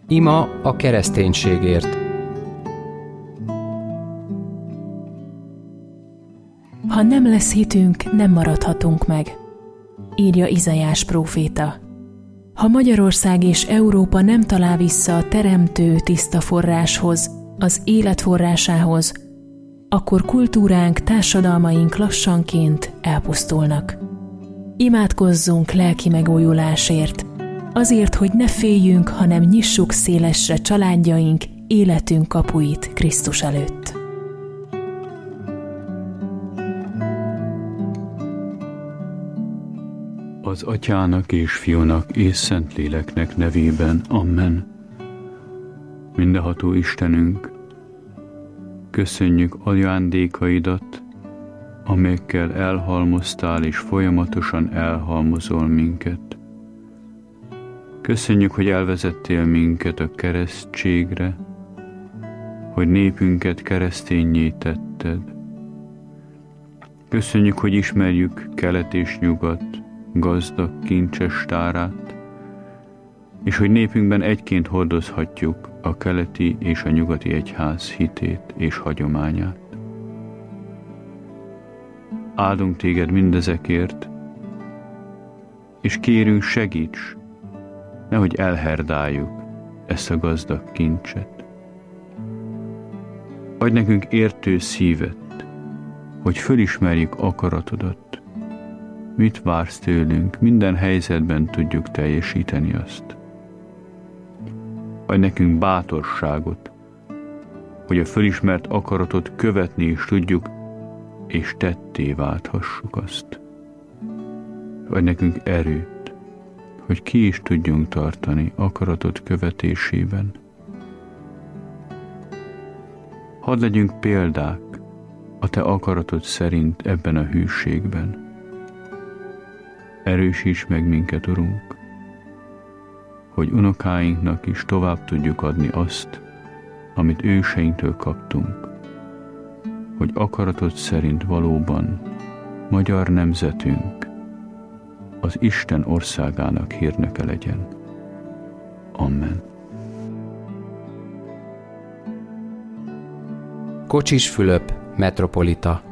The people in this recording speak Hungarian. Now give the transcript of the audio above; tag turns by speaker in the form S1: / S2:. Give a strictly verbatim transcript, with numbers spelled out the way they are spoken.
S1: Ima a kereszténységért.
S2: Ha nem lesz hitünk, nem maradhatunk meg, írja Izaiás próféta. Ha Magyarország és Európa nem talál vissza a teremtő tiszta forráshoz, az élet forrásához, akkor kultúránk, társadalmaink lassanként elpusztulnak. Imádkozzunk lelki megújulásért, azért, hogy ne féljünk, hanem nyissuk szélesre családjaink, életünk kapuit Krisztus előtt.
S3: Az Atyának és Fiúnak és Szentléleknek nevében. Amen. Mindenható Istenünk, köszönjük ajándékaidat, amelyekkel elhalmoztál és folyamatosan elhalmozol minket. Köszönjük, hogy elvezettél minket a keresztségre, hogy népünket kereszténnyé tetted. Köszönjük, hogy ismerjük kelet és nyugat gazdag, kincses tárát, és hogy népünkben egyként hordozhatjuk a keleti és a nyugati egyház hitét és hagyományát. Áldunk téged mindezekért, és kérünk, segíts, nehogy elherdáljuk ezt a gazdag kincset. Adj nekünk értő szívet, hogy fölismerjük akaratodat, mit vársz tőlünk, minden helyzetben tudjuk teljesíteni azt. Adj nekünk bátorságot, hogy a fölismert akaratot követni is tudjuk, és tetté válthassuk azt. Adj nekünk erőt, hogy ki is tudjunk tartani akaratot követésében. Hadd legyünk példák a te akaratod szerint ebben a hűségben. Erősíts meg minket, Urunk, hogy unokáinknak is tovább tudjuk adni azt, amit őseinktől kaptunk, hogy akaratod szerint valóban magyar nemzetünk az Isten országának hírnöke legyen. Amen.
S1: Kocsis Fülöp, metropolita.